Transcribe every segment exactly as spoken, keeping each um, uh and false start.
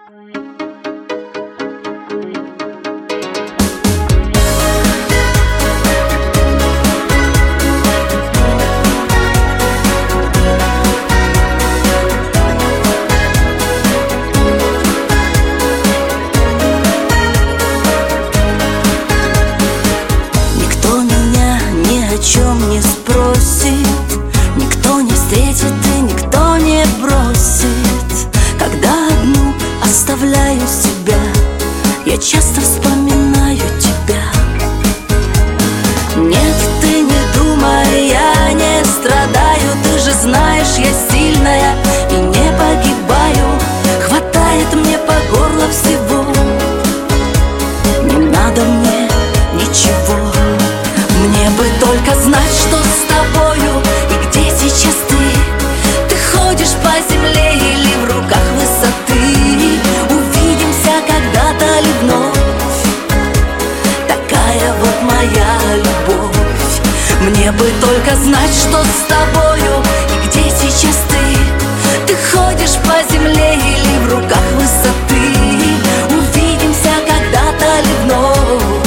О чем не спросит, никто не встретит и никто не бросит. Когда одну оставляю себя, я часто вспоминаю тебя. Нет, ты не думай, я не страдаю. Ты же знаешь, я сильная и не погибаю. Хватает мне по горло всего, не надо мне ничего. Мне бы только знать, что с тобою и где сейчас ты. Ты ходишь по земле или в руках высоты. Увидимся когда-то ли вновь, такая вот моя любовь. Мне бы только знать, что с тобою и где сейчас ты. Ты ходишь по земле или в руках высоты. Увидимся когда-то ли вновь,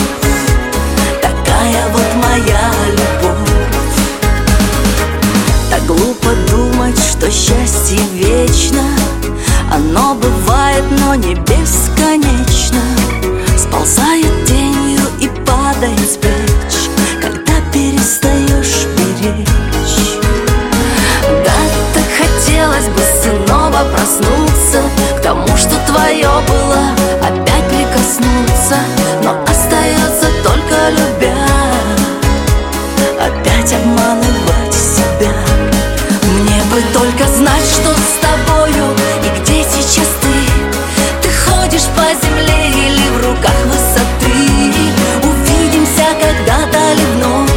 вот моя любовь. Так глупо думать, что счастье вечно. Оно бывает, но не бесконечно. Сползает тенью и падает с плеч, когда перестаешь беречь. Да, так хотелось бы снова проснуться к тому, что твое было, опять прикоснуться. Но остается только любя, опять обманывать себя. Мне бы только знать, что с тобою и где сейчас ты. Ты ходишь по земле или в руках высоты. Увидимся когда-то ли вновь,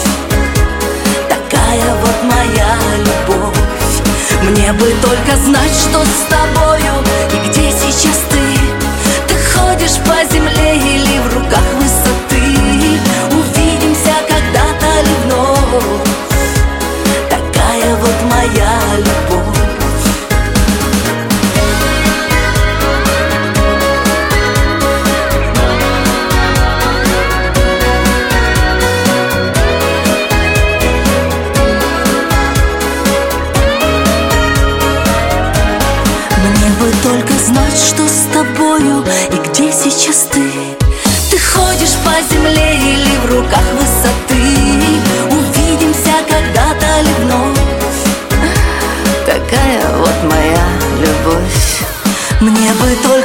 такая вот моя любовь. Мне бы только знать, что с тобою и где сейчас ты. Ты ходишь по земле или в руках высоты. Увидимся когда-то ли вновь, такая вот моя любовь. Мне бы только знать, что с тобою и где сейчас ты. Ты ходишь по земле или в руках высоты. Увидимся когда-то ли вновь, такая вот моя любовь. Мне бы только